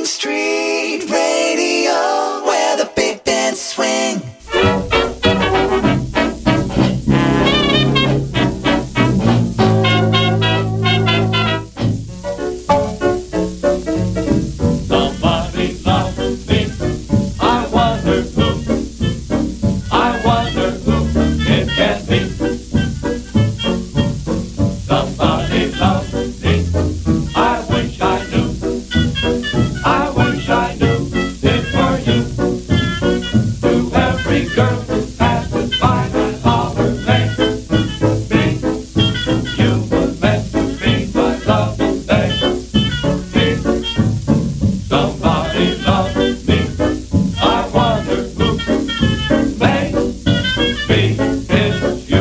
Street Radio, where the big bands swing. Somebody loves me. I wonder who. I wonder who it can be. Somebody loves me. I wish I knew. I wish I knew it were you. To every girl who passes by, I holler, hey, me. You were meant to be my loving baby. Somebody loves me. I wonder who. Maybe it's you.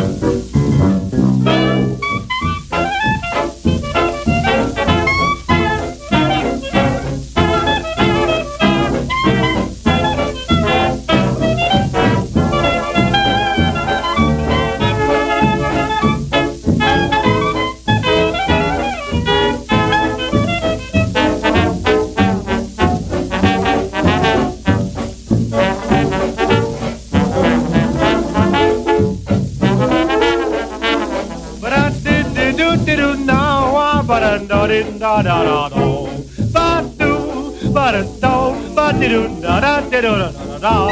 But I did do now, but I did da da da do, but do, but a do, but do da da da da da da.